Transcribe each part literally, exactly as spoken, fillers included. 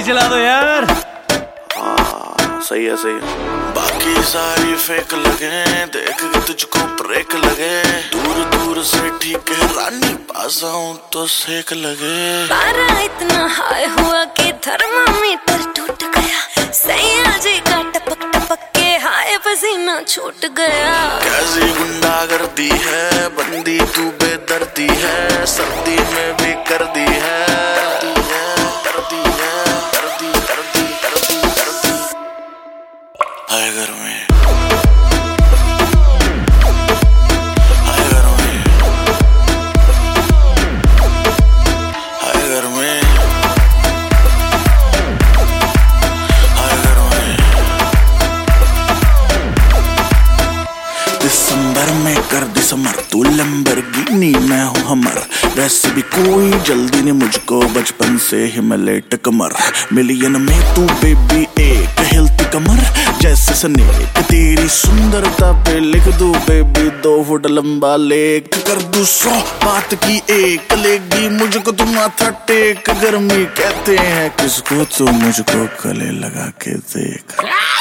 चला दो यार। हाँ सही है सही है। बाकी सारी फेक लगे, देख के तुझको ब्रेक लगे, दूर दूर से ठीक है रानी, पास आऊं तो सेक लगे। पारा इतना हाई हुआ कि थर्मामीटर टूट गया, सैया जी का टपक टपक के हाय पसीना छूट गया। कैसी गुंडागर्दी है, बंदी तू बेदर्दी है, सर्दी में भी कर दी है, कर दी है, कर दी, कर दी, कर दी, कर दी। हाय घर में, हाय घर में, हाय घर में, हाय घर में। दिसंबर में कर दिसंबर, तू लैम्बोर्गिनी मैं हूँ हमर, वैसे भी कोई जल्दी नहीं मुझको, बचपन से ही मैं लेट कमर, मिलियन में तू बेबी एक हिलती कमर जैसे स्नेक, तेरी सुंदरता पे लिख दूं बेबी दो फुट लंबा लेख, कर दूं सौ बात की एक, लेगी मुझको तू माथा टेक, गर्मी कहते हैं किसको तू मुझको गले लगा के देख।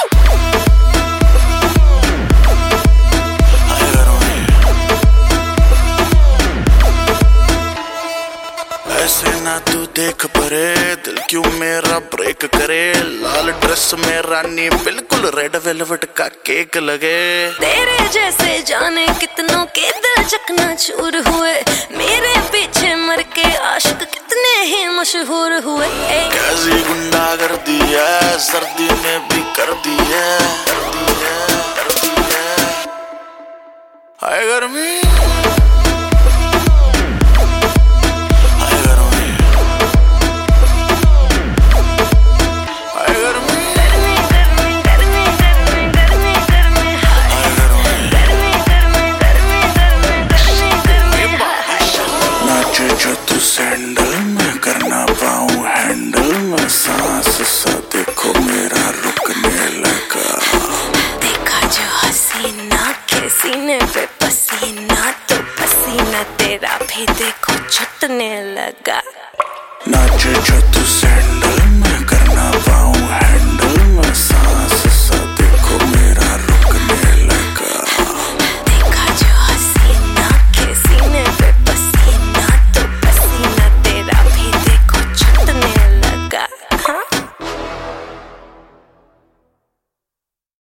ऐसे ना तू देख परे, दिल क्यों मेरा ब्रेक करे, लाल ड्रेस में रानी बिल्कुल रेड वेलवेट का केक लगे। तेरे जैसे जाने कितनों के दिल चकना चूर हुए, मेरे पीछे मर के आशिक कितने ही मशहूर हुए। कैसी गुंडागर्दी है, सर्दी में भी कर दी है, कर दी है, कर दी है। हाय गर्मी।